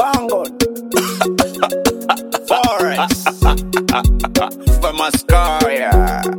Bangon. Forest. For Mascaria.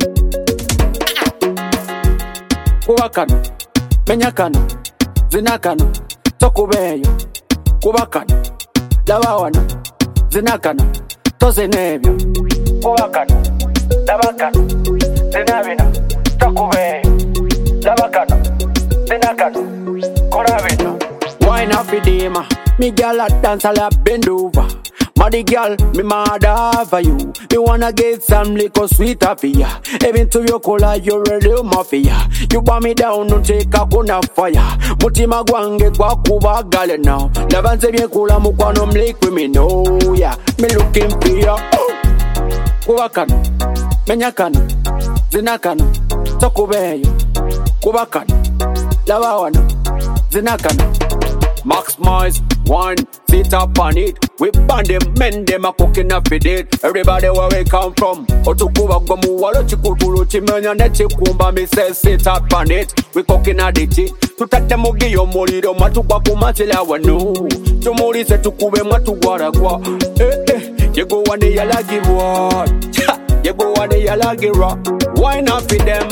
Kubakano, menyakano, zinakano, tokubeyo. Kubakano, labawano, zinakano, tozenebyo. Kubakano, labakano, zinabino, tokubeyo. Labakano, zinakano, korabino. Wine up edema, me gyal a dance a la bend over. Muddy girl, me mad over you. Me wanna get some liquor sweet for ya. Even to your color, you ready mafia. You burn me down, no take a gonna fire. Mutima gwange kwa kuba gale now. Labanze bien kula mukwano mlik with me know ya. Me looking for ya. Kubakano, menyakano, zinakano, tokubeyo. Kubakano, labawano, zinakano. Max Mars, one, sit up on it. We band them, men them a cooking up with it. Everybody where we come from. Otukuba gomu walo chikutulu chimenya nechi kumba me say sit up on it. We cooking at it. Tutate mugi yo molido matukwa kumatila wanu. Tumuri se tukube matuwara kwa. Yego wane yalagi wa. Yego wane yalagi ra. Why not feed them?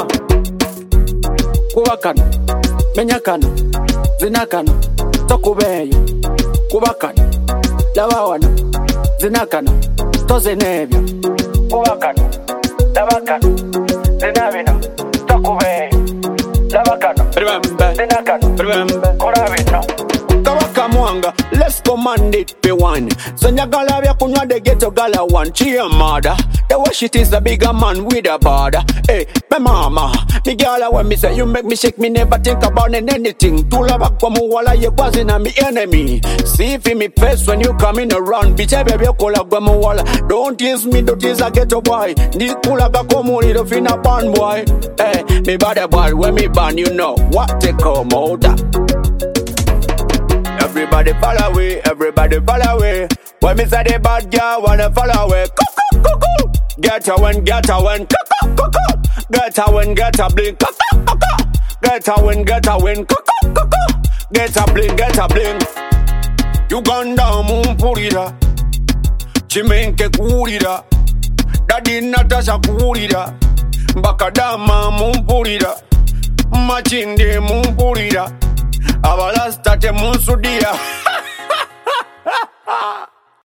Kubakano, menyakano, zinakano. Tokubeyo, kubakano, labawano, zinakano, tozenebyo. Kubakano, labakano, zinabino, tokubeyo. Labakano, zinakano, korabino. Kabaka mwanga, let's command it be one. Sanyagala vya kunywa de ghetto gala one. Chia mada, the way shit is a bigger man with a border. Hey, my mama, me gala when me say you make me shake, me never think about anything. Tula bakwa muwala ye wasn't me enemy. See if me face when you coming around. Bitch, baby, kola gwa muwala. Don't tease me, don't tease a ghetto boy. Ni kula bako muli do fina pan boy. Hey, me bad boy when me ban, you know what they come out. Everybody follow away, everybody follow away. When me say the bad girl wanna follow away. Cuckoo, cuckoo. Get a win, cuckoo, cuckoo. Get a win, blink, cuckoo, cuckoo. Get a win, cuckoo, cuckoo. Get a bling. Uganda mumpulira, Chimenke kulira, Daddy Natasha kulira, Bakadama mumpulira, Machinde mumpulira. Abalasta te munsudia.